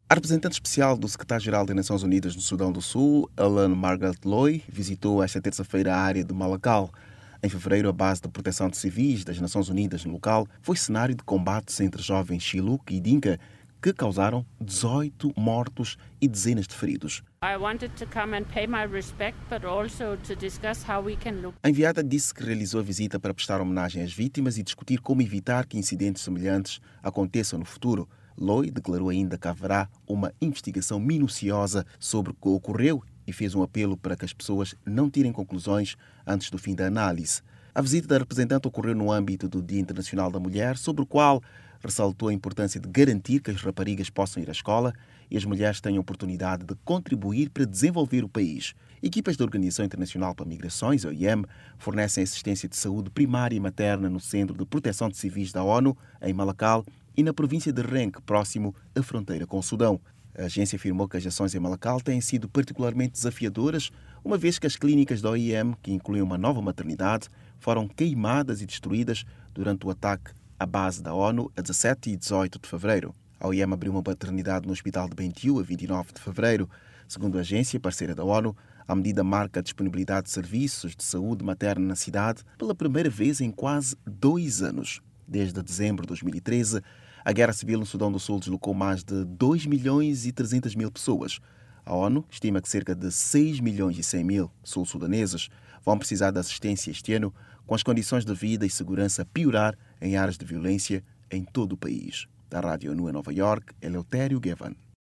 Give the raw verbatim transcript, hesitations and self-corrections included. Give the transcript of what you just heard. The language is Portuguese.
A representante especial do secretário-geral das Nações Unidas no Sudão do Sul, Ellen Margaret Loy, visitou esta terça-feira a área de Malakal. Em fevereiro, a base de proteção de civis das Nações Unidas no local foi cenário de combates entre jovens Shilluk e Dinka que causaram dezoito mortos e dezenas de feridos. A enviada disse que realizou a visita para prestar homenagem às vítimas e discutir como evitar que incidentes semelhantes aconteçam no futuro. Loy declarou ainda que haverá uma investigação minuciosa sobre o que ocorreu e fez um apelo para que as pessoas não tirem conclusões antes do fim da análise. A visita da representante ocorreu no âmbito do Dia Internacional da Mulher, sobre o qual ressaltou a importância de garantir que as raparigas possam ir à escola e as mulheres tenham oportunidade de contribuir para desenvolver o país. Equipas da Organização Internacional para Migrações, O I M, fornecem assistência de saúde primária e materna no Centro de Proteção de Civis da ONU, em Malakal, e na província de Renque, próximo à fronteira com o Sudão. A agência afirmou que as ações em Malakal têm sido particularmente desafiadoras, uma vez que as clínicas da O I M, que incluem uma nova maternidade, foram queimadas e destruídas durante o ataque à base da ONU a dezassete e dezoito de fevereiro. A O I M abriu uma maternidade no Hospital de Bentiu a vinte e nove de fevereiro. Segundo a agência, parceira da ONU, a medida marca a disponibilidade de serviços de saúde materna na cidade pela primeira vez em quase dois anos. Desde dezembro de dois mil e treze, a guerra civil no Sudão do Sul deslocou mais de dois milhões e trezentas mil pessoas. A ONU estima que cerca de seis milhões e cem mil sul-sudaneses vão precisar de assistência este ano, com as condições de vida e segurança a piorar em áreas de violência em todo o país. Da Rádio ONU em Nova York, Eleutério Gavan.